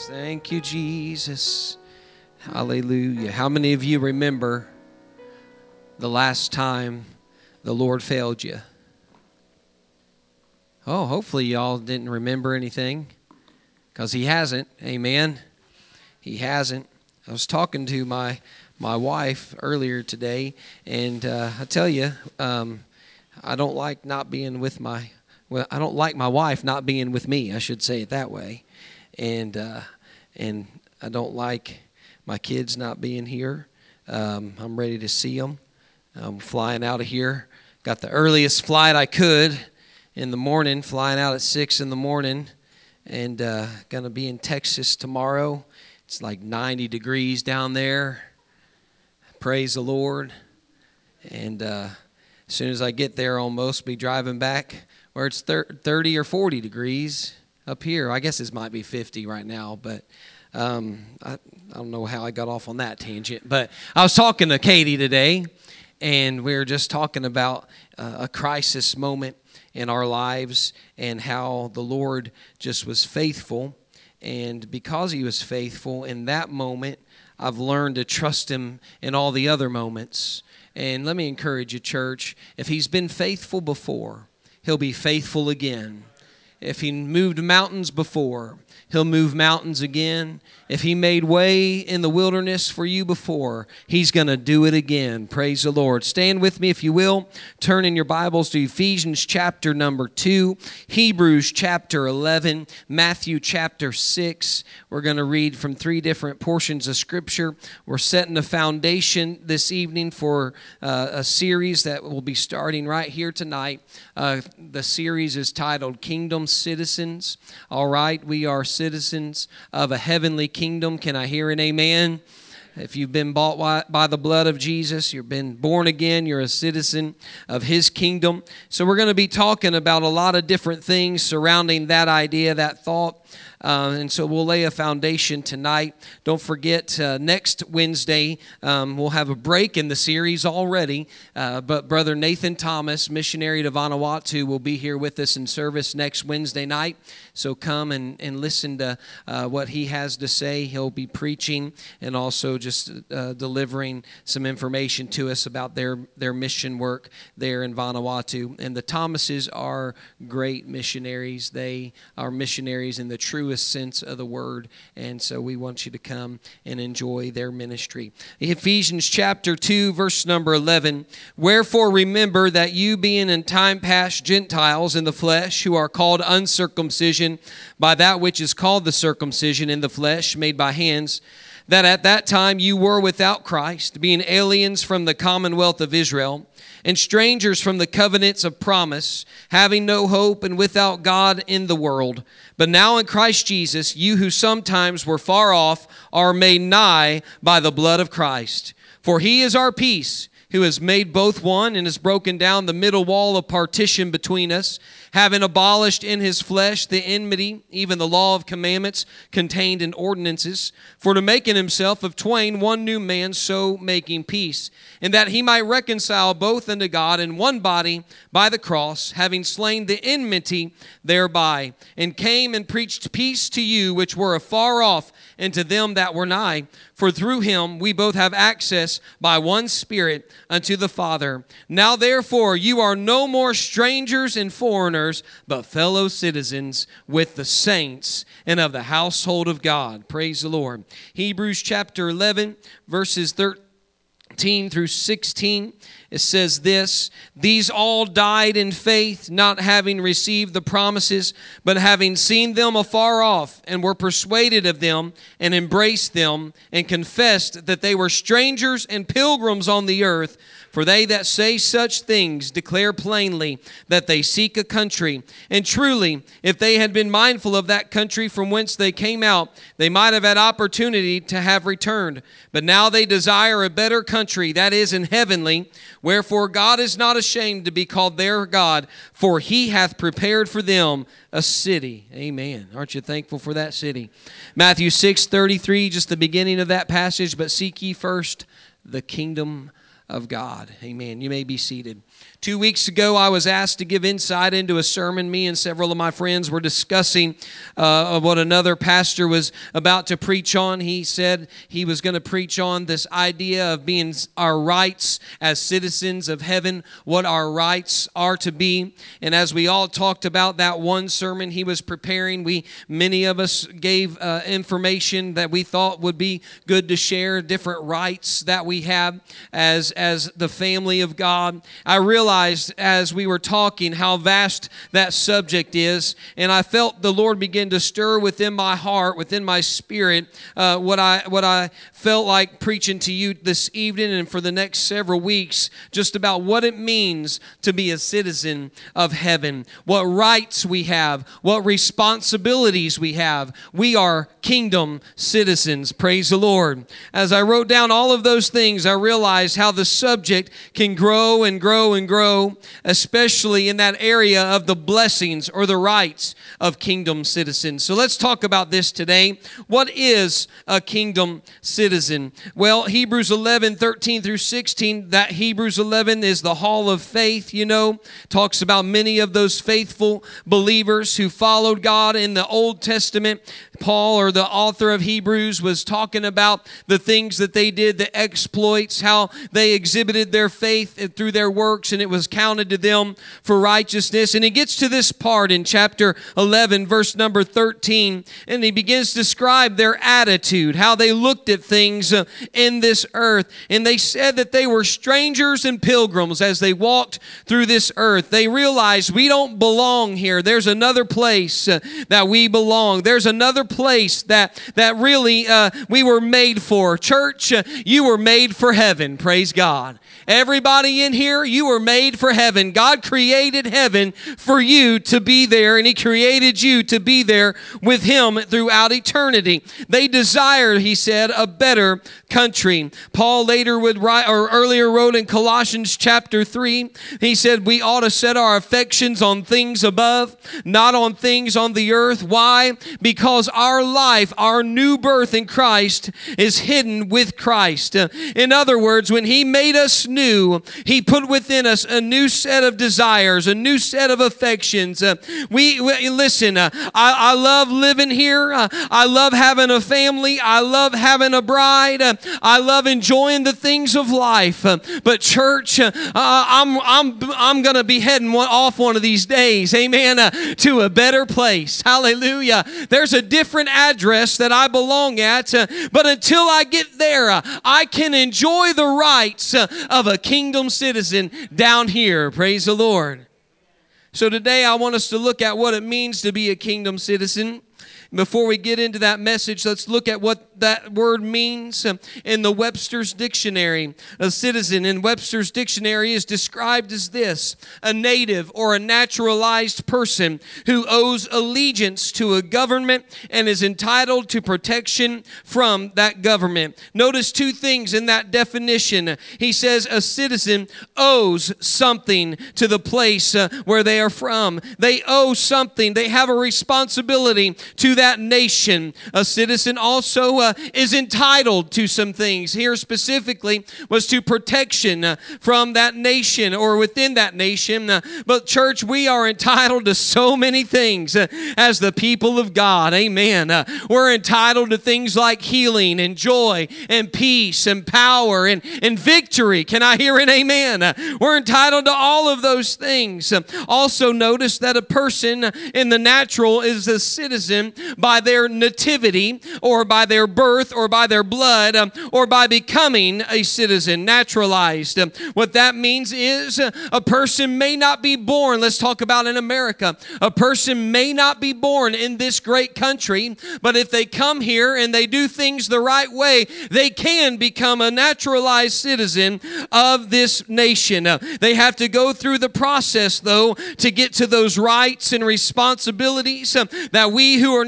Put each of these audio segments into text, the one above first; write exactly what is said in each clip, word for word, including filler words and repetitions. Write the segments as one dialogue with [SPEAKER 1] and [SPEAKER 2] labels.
[SPEAKER 1] Jesus. Thank you, Jesus. Hallelujah. How many of you remember the last time the Lord failed you? Oh, hopefully y'all didn't remember anything, because he hasn't. Amen. He hasn't. I was talking to my my wife earlier today, and uh, I tell you, um, I don't like not being with my, well, I don't like my wife not being with me, I should say it that way. And uh, and I don't like my kids not being here. Um, I'm ready to see them. I'm flying out of here. Got the earliest flight I could in the morning, flying out at six in the morning, and uh, going to be in Texas tomorrow. It's like ninety degrees down there. Praise the Lord. And uh, as soon as I get there, I'll almost be driving back where it's thirty or forty degrees up here. I guess it might be fifty right now, but um, I, I don't know how I got off on that tangent. But I was talking to Katie today, and we were just talking about uh, a crisis moment in our lives and how the Lord just was faithful. And because he was faithful in that moment, I've learned to trust him in all the other moments. And let me encourage you, church, if he's been faithful before, he'll be faithful again. If he moved mountains before, he'll move mountains again. If he made way in the wilderness for you before, he's going to do it again. Praise the Lord. Stand with me if you will. Turn in your Bibles to Ephesians chapter number two, Hebrews chapter eleven, Matthew chapter six. We're going to read from three different portions of Scripture. We're setting a foundation this evening for uh, a series that will be starting right here tonight. Uh, the series is titled Kingdom Citizens. All right, we are citizens of a heavenly kingdom. Can I hear an amen? If you've been bought by the blood of Jesus, you've been born again, you're a citizen of his kingdom. So we're going to be talking about a lot of different things surrounding that idea, that thought. Uh, and so we'll lay a foundation tonight. Don't forget, uh, next Wednesday, um, we'll have a break in the series already. Uh, but Brother Nathan Thomas, missionary to Vanuatu, will be here with us in service next Wednesday night. So come and, and listen to uh, what he has to say. He'll be preaching and also just uh, delivering some information to us about their, their mission work there in Vanuatu. And the Thomases are great missionaries. They are missionaries in the truest sense of the word, and so we want you to come and enjoy their ministry. Ephesians chapter two, verse number eleven, wherefore remember that you being in time past Gentiles in the flesh, who are called uncircumcision by that which is called the circumcision in the flesh, made by hands, that at that time you were without Christ, being aliens from the commonwealth of Israel, and strangers from the covenants of promise, having no hope and without God in the world. But now in Christ Jesus, you who sometimes were far off are made nigh by the blood of Christ. For he is our peace, who has made both one and has broken down the middle wall of partition between us, having abolished in his flesh the enmity, even the law of commandments contained in ordinances, for to make in himself of twain one new man, so making peace, and that he might reconcile both unto God in one body by the cross, having slain the enmity thereby, and came and preached peace to you which were afar off, and to them that were nigh. For through him we both have access by one Spirit unto the Father. Now therefore you are no more strangers and foreigners, but fellow citizens with the saints and of the household of God. Praise the Lord. Hebrews chapter eleven, verses thirteen through sixteen. It says this, these all died in faith, not having received the promises, but having seen them afar off, and were persuaded of them, and embraced them, and confessed that they were strangers and pilgrims on the earth. For they that say such things declare plainly that they seek a country. And truly, if they had been mindful of that country from whence they came out, they might have had opportunity to have returned. But now they desire a better country, that is in heavenly. Wherefore God is not ashamed to be called their God, for he hath prepared for them a city. Amen. Aren't you thankful for that city? Matthew six thirty-three, just the beginning of that passage. But seek ye first the kingdom of God. Amen. You may be seated. Two weeks ago, I was asked to give insight into a sermon. Me and several of my friends were discussing uh, what another pastor was about to preach on. He said he was going to preach on this idea of being our rights as citizens of heaven, what our rights are to be. And as we all talked about that one sermon he was preparing, we many of us gave uh, information that we thought would be good to share, different rights that we have as, as the family of God. I realized as we were talking how vast that subject is, and I felt the Lord begin to stir within my heart, within my spirit, uh, what I what I felt like preaching to you this evening and for the next several weeks, just about what it means to be a citizen of heaven, what rights we have, what responsibilities we have. We are kingdom citizens. Praise the Lord. As I wrote down all of those things, I realized how the subject can grow and grow and grow, especially in that area of the blessings or the rights of kingdom citizens. So let's talk about this today. What is a kingdom citizen? Well, Hebrews eleven, thirteen through sixteen, that Hebrews eleven is the hall of faith, you know, talks about many of those faithful believers who followed God in the Old Testament. Paul, or the author of Hebrews, was talking about the things that they did, the exploits, how they exhibited their faith through their works, and it was counted to them for righteousness. And he gets to this part in chapter eleven, verse number thirteen, and he begins to describe their attitude, how they looked at things uh, in this earth. And they said that they were strangers and pilgrims as they walked through this earth. They realized we don't belong here. There's another place uh, that we belong. There's another place that, that really uh, we were made for. Church, uh, you were made for heaven. Praise God. Everybody in here, you were made for heaven. God created heaven for you to be there, and He created you to be there with Him throughout eternity. They desired, he said, a better country. Paul later would write, or earlier wrote in Colossians chapter three, he said we ought to set our affections on things above, not on things on the earth. Why? Because our life, our new birth in Christ is hidden with Christ. In other words, when He made us new, He put within us a new set of desires, a new set of affections. Uh, we, we listen, uh, I, I love living here. Uh, I love having a family. I love having a bride. Uh, I love enjoying the things of life. Uh, but church, uh, I'm I'm I'm going to be heading one, off one of these days, amen, uh, to a better place. Hallelujah. There's a different address that I belong at, uh, but until I get there, uh, I can enjoy the rights uh, of a kingdom citizen down here. Praise the Lord. So today I want us to look at what it means to be a kingdom citizen. Before we get into that message, let's look at what that word means in the Webster's Dictionary. A citizen in Webster's Dictionary is described as this: a native or a naturalized person who owes allegiance to a government and is entitled to protection from that government. Notice two things in that definition. He says a citizen owes something to the place uh, where they are from. They owe something. They have a responsibility to that nation. A citizen also uh, is entitled to some things. Here specifically was to protection uh, from that nation or within that nation. Uh, but church, we are entitled to so many things uh, as the people of God. Amen. Uh, we're entitled to things like healing and joy and peace and power and, and victory. Can I hear an amen? Uh, we're entitled to all of those things. Uh, also notice that a person in the natural is a citizen by their nativity or by their birth or by their blood um, or by becoming a citizen, naturalized. Um, what that means is uh, a person may not be born, let's talk about in America, a person may not be born in this great country, but if they come here and they do things the right way, they can become a naturalized citizen of this nation. Uh, they have to go through the process, though, to get to those rights and responsibilities uh, that we who are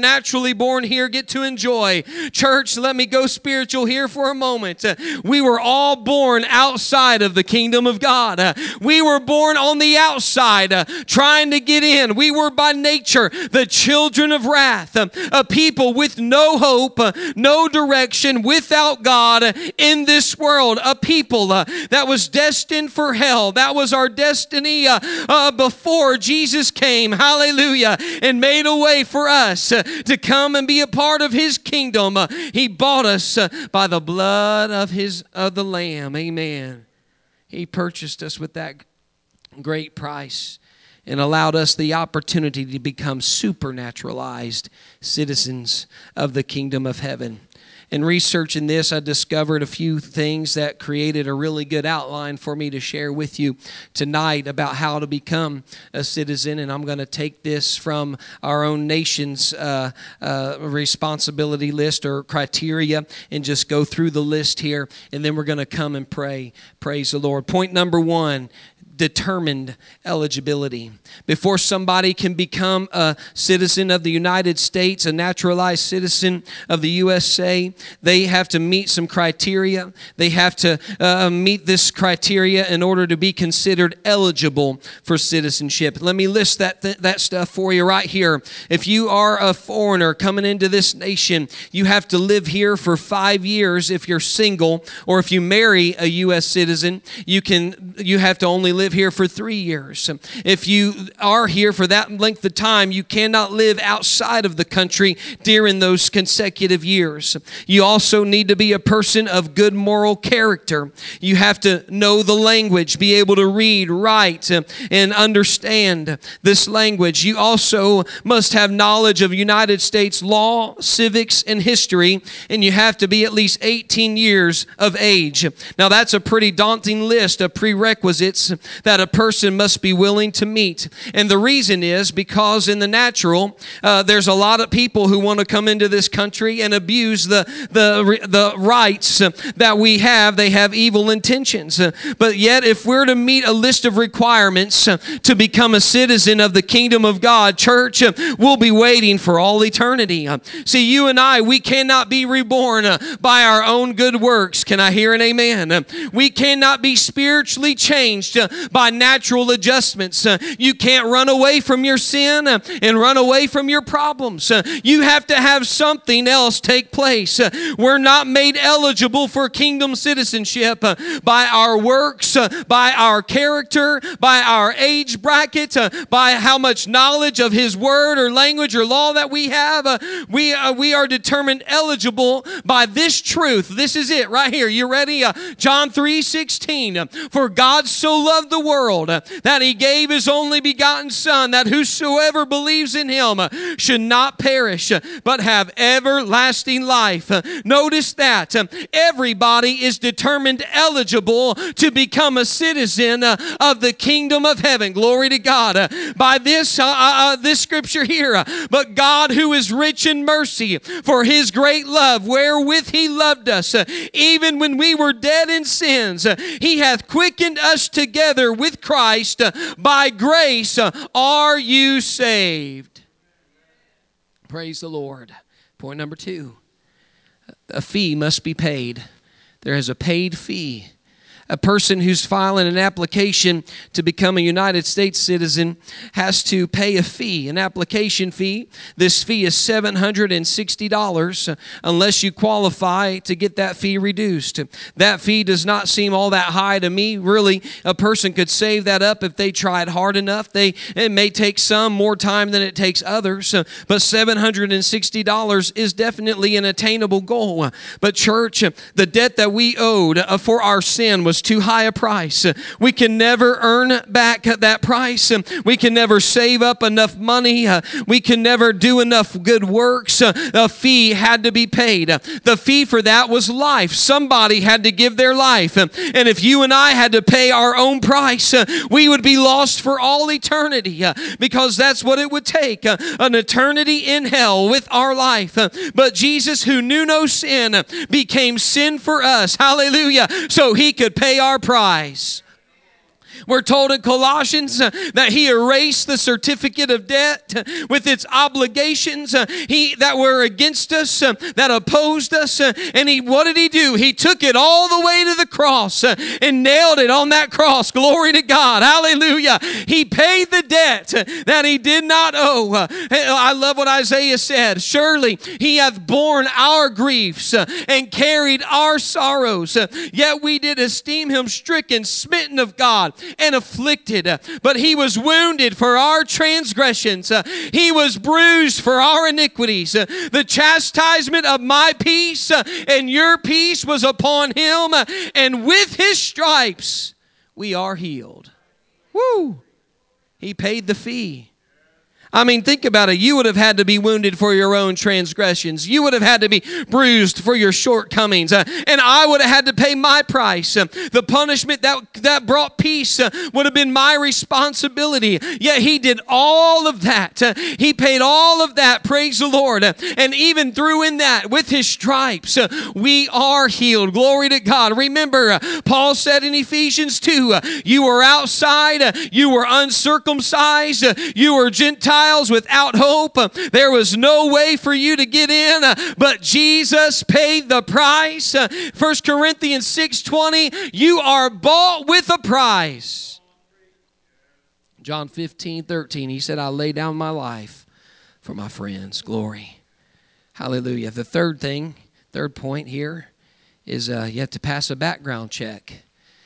[SPEAKER 1] naturally born here get to enjoy. Church, let me go spiritual here for a moment. Uh, we were all born outside of the kingdom of God. Uh, we were born on the outside, uh, trying to get in. We were by nature the children of wrath, uh, a people with no hope, uh, no direction, without God uh, in this world, a people uh, that was destined for hell. That was our destiny uh, uh, before Jesus came, hallelujah, and made a way for us uh, to come and be a part of His kingdom. Uh, he bought us uh, by the blood of His of the Lamb, amen. He purchased us with that great price and allowed us the opportunity to become supernaturalized citizens of the kingdom of heaven. In researching this, I discovered a few things that created a really good outline for me to share with you tonight about how to become a citizen. And I'm going to take this from our own nation's uh, uh, responsibility list or criteria and just go through the list here. And then we're going to come and pray. Praise the Lord. Point number one. Determined eligibility. Before somebody can become a citizen of the United States, a naturalized citizen of the U S A, they have to meet some criteria. They have to uh, meet this criteria in order to be considered eligible for citizenship. Let me list that th- that stuff for you right here. If you are a foreigner coming into this nation, you have to live here for five years if you're single, or if you marry a U S citizen, you can you have to only live here for three years. If you are here for that length of time, you cannot live outside of the country during those consecutive years. You also need to be a person of good moral character. You have to know the language, be able to read, write, and understand this language. You also must have knowledge of United States law, civics, and history, and you have to be at least eighteen years of age. Now, that's a pretty daunting list of prerequisites that a person must be willing to meet. And the reason is because in the natural, uh, there's a lot of people who want to come into this country and abuse the, the, the rights that we have. They have evil intentions. But yet, if we're to meet a list of requirements to become a citizen of the kingdom of God, church, we'll be waiting for all eternity. See, you and I, we cannot be reborn by our own good works. Can I hear an amen? We cannot be spiritually changed by natural adjustments. Uh, you can't run away from your sin uh, and run away from your problems. Uh, you have to have something else take place. Uh, we're not made eligible for kingdom citizenship uh, by our works, uh, by our character, by our age bracket, uh, by how much knowledge of His word or language or law that we have. Uh, we, uh, we are determined eligible by this truth. This is it right here. You ready? Uh, John three sixteen. Uh, For God so loved the world uh, that He gave His only begotten Son, that whosoever believes in Him uh, should not perish, uh, but have everlasting life. Uh, notice that uh, everybody is determined eligible to become a citizen uh, of the kingdom of heaven. Glory to God. Uh, by this, uh, uh, this scripture here, uh, but God, who is rich in mercy, for His great love, wherewith He loved us, uh, even when we were dead in sins, uh, He hath quickened us together with Christ. Uh, by grace uh, are you saved. Praise the Lord. Point number two. A fee must be paid. There is a paid fee. A person who's filing an application to become a United States citizen has to pay a fee, an application fee. This fee is seven hundred sixty dollars unless you qualify to get that fee reduced. That fee does not seem all that high to me. Really, a person could save that up if they tried hard enough. They It may take some more time than it takes others, but seven hundred sixty dollars is definitely an attainable goal. But church, the debt that we owed for our sin was too high a price. We can never earn back that price. We can never save up enough money. We can never do enough good works. A fee had to be paid. The fee for that was life. Somebody had to give their life. And if you and I had to pay our own price, we would be lost for all eternity, because that's what it would take, an eternity in hell with our life. But Jesus, who knew no sin, became sin for us. Hallelujah. So He could pay our price. We're told in Colossians uh, that he erased the certificate of debt uh, with its obligations uh, he that were against us, uh, that opposed us. Uh, and he, what did he do? He took it all the way to the cross uh, and nailed it on that cross. Glory to God. Hallelujah. He paid the debt uh, that he did not owe. Uh, I love what Isaiah said. Surely he hath borne our griefs uh, and carried our sorrows. Uh, yet we did esteem him stricken, smitten of God, and afflicted, but he was wounded for our transgressions. He was bruised for our iniquities. The chastisement of my peace and your peace was upon him, and with his stripes we are healed. Woo! He paid the fee. I mean, think about it. You would have had to be wounded for your own transgressions. You would have had to be bruised for your shortcomings. Uh, and I would have had to pay my price. Uh, the punishment that, that brought peace uh, would have been my responsibility. Yet he did all of that. Uh, he paid all of that. Praise the Lord. Uh, and even through in that, with his stripes, uh, we are healed. Glory to God. Remember, uh, Paul said in Ephesians two, uh, you were outside, uh, you were uncircumcised, uh, you were Gentiles without hope. There was no way for you to get in, but Jesus paid the price. First Corinthians six twenty, you are bought with a price. John fifteen thirteen, he said, I lay down my life for my friends. Glory. Hallelujah. The third thing, third point here is uh, you have to pass a background check.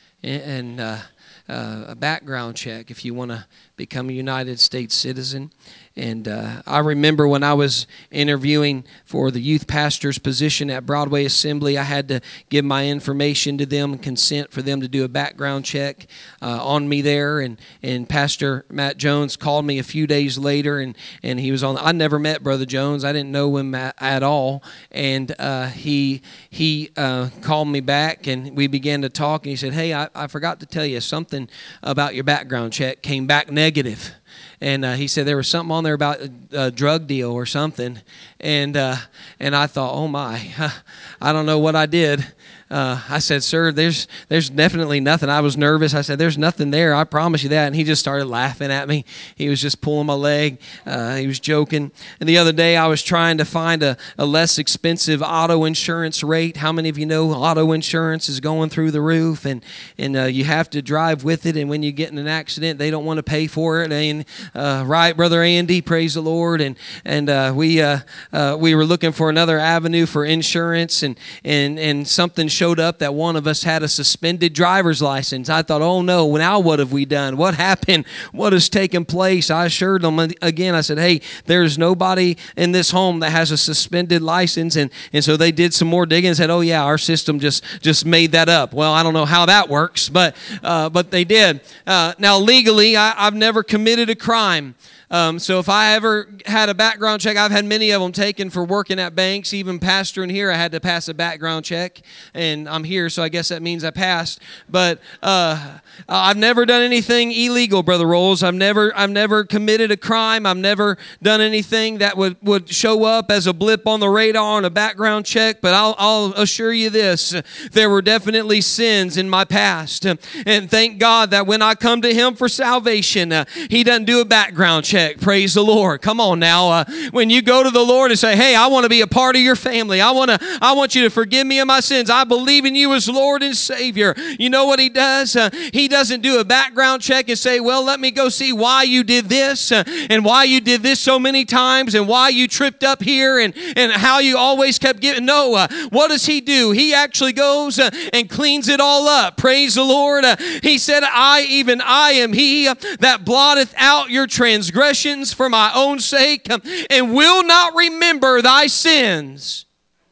[SPEAKER 1] And uh, uh, a background check if you want to become a United States citizen. And uh, I remember when I was interviewing for the youth pastor's position at Broadway Assembly, I had to give my information to them and consent for them to do a background check uh, on me there. And, and Pastor Matt Jones called me a few days later, and, and he was on. I never met Brother Jones. I didn't know him at, at all. And uh, he he uh, called me back, and we began to talk. And he said, hey, I, I forgot to tell you something about your background check came back negative. And uh, he said there was something on there about a, a drug deal or something. And uh, and I thought, oh my, I don't know what I did. Uh, I said, sir, there's there's definitely nothing. I was nervous. I said, there's nothing there. I promise you that. And he just started laughing at me. He was just pulling my leg. Uh, he was joking. And the other day I was trying to find a, a less expensive auto insurance rate. How many of you know auto insurance is going through the roof? And, and uh, you have to drive with it. And when you get in an accident, they don't want to pay for it. And uh, right, Brother Andy, praise the Lord. And and uh, we uh, uh, we were looking for another avenue for insurance. And, and, and something showed up that one of us had a suspended driver's license. I thought, oh no, now what have we done? What happened? What has taken place? I assured them again, I said, hey, there's nobody in this home that has a suspended license. And, and so they did some more digging and said, oh yeah, our system just, just made that up. Well, I don't know how that works, but, uh, but they did. Uh, now legally, I, I've never committed a crime. Um, so if I ever had a background check, I've had many of them taken for working at banks. Even pastoring here, I had to pass a background check, and I'm here, so I guess that means I passed. But uh, I've never done anything illegal, Brother Rolls. I've never, I've never committed a crime. I've never done anything that would, would show up as a blip on the radar on a background check. But I'll, I'll assure you this: there were definitely sins in my past, and thank God that when I come to Him for salvation, uh, He doesn't do a background check. Praise the Lord. Come on now. Uh, when you go to the Lord and say, hey, I want to be a part of your family. I want to, I want you to forgive me of my sins. I believe in you as Lord and Savior. You know what He does? Uh, he doesn't do a background check and say, well, let me go see why you did this uh, and why you did this so many times and why you tripped up here and, and how you always kept giving. No, uh, what does He do? He actually goes uh, and cleans it all up. Praise the Lord. Uh, he said, I, even I am He uh, that blotteth out your transgressions for my own sake, and will not remember thy sins.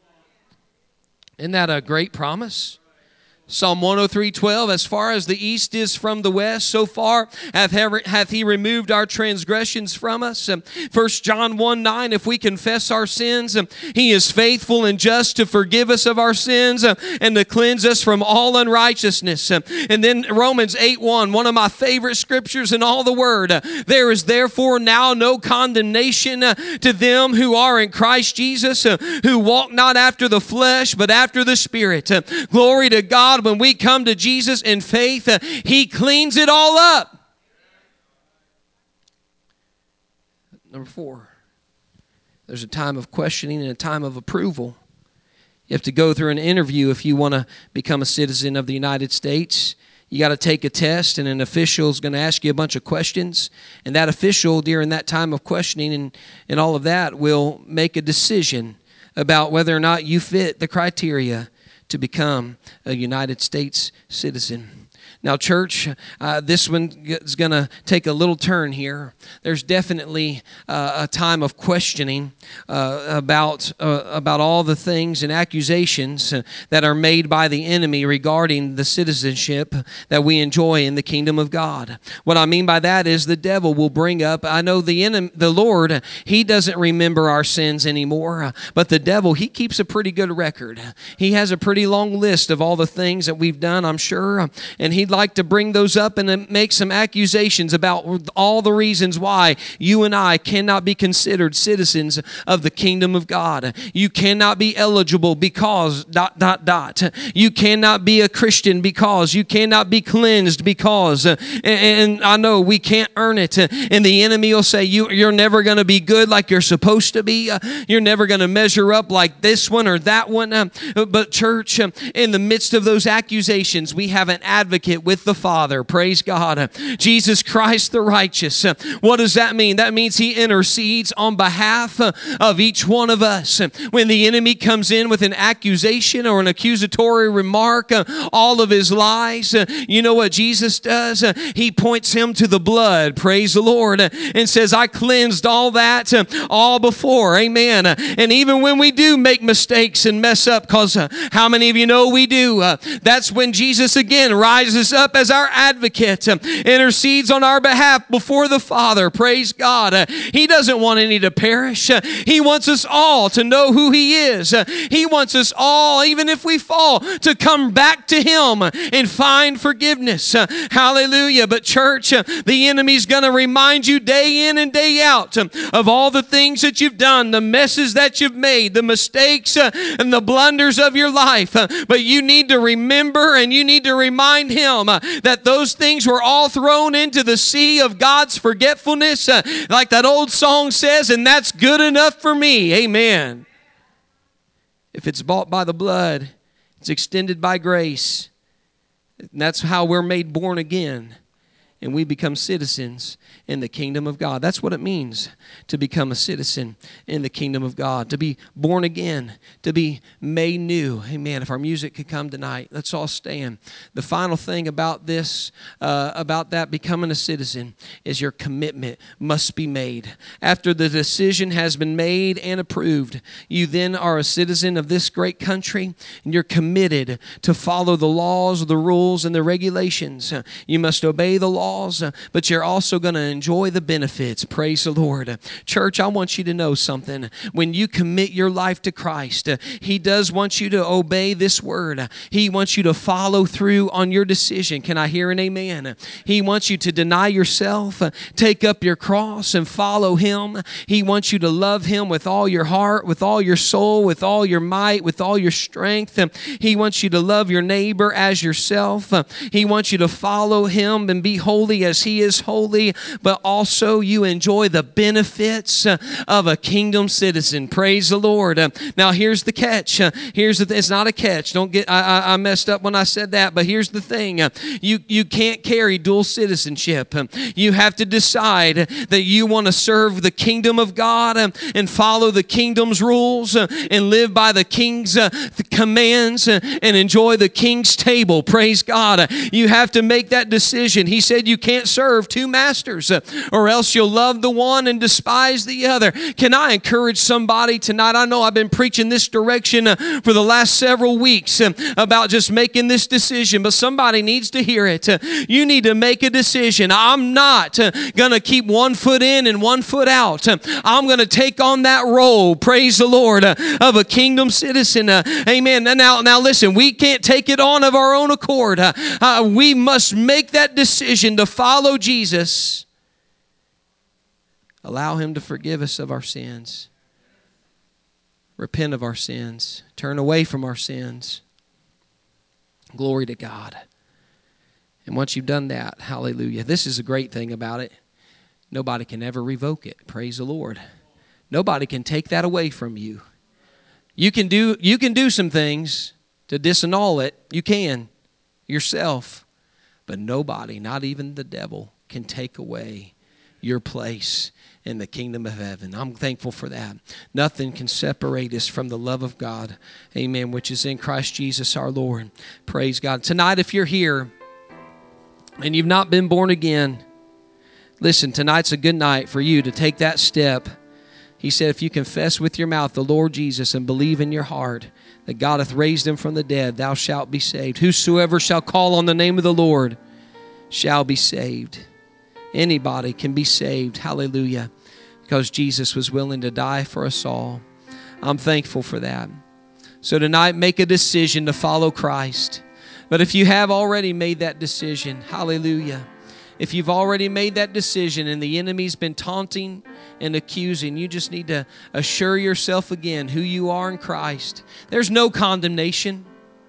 [SPEAKER 1] Isn't that a great promise? Psalm one oh three twelve, as far as the east is from the west, so far hath, hath He removed our transgressions from us. First John one nine, if we confess our sins, He is faithful and just to forgive us of our sins and to cleanse us from all unrighteousness. And then Romans eight one, one of my favorite scriptures in all the Word, there is therefore now no condemnation to them who are in Christ Jesus, who walk not after the flesh, but after the Spirit. Glory to God. God, when we come to Jesus in faith, uh, He cleans it all up. Number four, there's a time of questioning and a time of approval. You have to go through an interview if you want to become a citizen of the United States. You got to take a test, and an official is going to ask you a bunch of questions. And that official, during that time of questioning and, and all of that, will make a decision about whether or not you fit the criteria to become a United States citizen. Now, church, uh, this one is going to take a little turn here. There's definitely uh, a time of questioning uh, about uh, about all the things and accusations that are made by the enemy regarding the citizenship that we enjoy in the kingdom of God. What I mean by that is the devil will bring up, I know the enemy, the Lord, He doesn't remember our sins anymore, but the devil, he keeps a pretty good record. He has a pretty long list of all the things that we've done, I'm sure, and he like to bring those up and make some accusations about all the reasons why you and I cannot be considered citizens of the kingdom of God. You cannot be eligible because dot, dot, dot. You cannot be a Christian because. You cannot be cleansed because. And, and I know we can't earn it. And the enemy will say, you, you're never going to be good like you're supposed to be. You're never going to measure up like this one or that one. But church, in the midst of those accusations, we have an advocate with the Father. Praise God. Jesus Christ the righteous. What does that mean? That means He intercedes on behalf of each one of us. When the enemy comes in with an accusation or an accusatory remark, all of his lies, you know what Jesus does? He points him to the blood. Praise the Lord. And says, I cleansed all that all before. Amen. And even when we do make mistakes and mess up, because how many of you know we do? That's when Jesus again rises up as our advocate, intercedes on our behalf before the Father. Praise God. He doesn't want any to perish. He wants us all to know who He is. He wants us all, even if we fall, to come back to Him and find forgiveness. Hallelujah. But church, the enemy's going to remind you day in and day out of all the things that you've done, the messes that you've made, the mistakes and the blunders of your life. But you need to remember and you need to remind Him that those things were all thrown into the sea of God's forgetfulness, uh, like that old song says, and that's good enough for me. Amen. If it's bought by the blood, it's extended by grace. And that's how we're made born again. And we become citizens in the kingdom of God. That's what it means to become a citizen in the kingdom of God, to be born again, to be made new. Amen. If our music could come tonight, let's all stand. The final thing about this, uh, about that becoming a citizen, is your commitment must be made. After the decision has been made and approved, you then are a citizen of this great country, and you're committed to follow the laws, the rules, and the regulations. You must obey the law. But you're also going to enjoy the benefits. Praise the Lord. Church, I want you to know something. When you commit your life to Christ, He does want you to obey this word. He wants you to follow through on your decision. Can I hear an amen? He wants you to deny yourself, take up your cross, and follow Him. He wants you to love Him with all your heart, with all your soul, with all your might, with all your strength. He wants you to love your neighbor as yourself. He wants you to follow Him and be holy as He is holy, but also you enjoy the benefits of a kingdom citizen. Praise the Lord. Now here's the catch. Here's the, it's not a catch. Don't get, I, I messed up when I said that, but here's the thing. You, you can't carry dual citizenship. You have to decide that you want to serve the kingdom of God and follow the kingdom's rules and live by the king's commands and enjoy the king's table. Praise God. You have to make that decision. He said you can't serve two masters, uh, or else you'll love the one and despise the other. Can I encourage somebody tonight? I know I've been preaching this direction uh, for the last several weeks uh, about just making this decision, but somebody needs to hear it. Uh, you need to make a decision. I'm not uh, going to keep one foot in and one foot out. Uh, I'm going to take on that role, praise the Lord, uh, of a kingdom citizen. Uh, amen. Now, now listen, we can't take it on of our own accord. Uh, uh, we must make that decision to follow Jesus, allow Him to forgive us of our sins, repent of our sins, turn away from our sins, Glory to God. And once you've done that, hallelujah, this is a great thing about it. Nobody can ever revoke it. Praise the Lord. Nobody can take that away from you. You can do, you can do some things to disannul it. You can yourself. But nobody, not even the devil, can take away your place in the kingdom of heaven. I'm thankful for that. Nothing can separate us from the love of God. Amen. Which is in Christ Jesus our Lord. Praise God. Tonight, if you're here and you've not been born again, listen, tonight's a good night for you to take that step. He said, if you confess with your mouth the Lord Jesus and believe in your heart that God hath raised him from the dead, thou shalt be saved. Whosoever shall call on the name of the Lord shall be saved. Anybody can be saved. Hallelujah. Because Jesus was willing to die for us all. I'm thankful for that. So tonight, make a decision to follow Christ. But if you have already made that decision, hallelujah. If you've already made that decision and the enemy's been taunting and accusing, you just need to assure yourself again who you are in Christ. There's no condemnation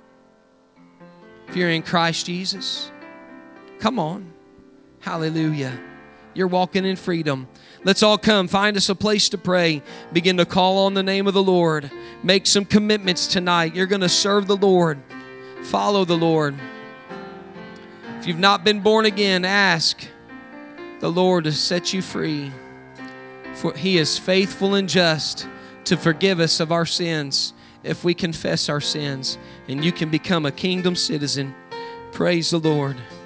[SPEAKER 1] if you're in Christ Jesus. Come on. Hallelujah. You're walking in freedom. Let's all come. Find us a place to pray. Begin to call on the name of the Lord. Make some commitments tonight. You're going to serve the Lord. Follow the Lord. If you've not been born again, ask the Lord to set you free. For He is faithful and just to forgive us of our sins if we confess our sins. And you can become a kingdom citizen. Praise the Lord.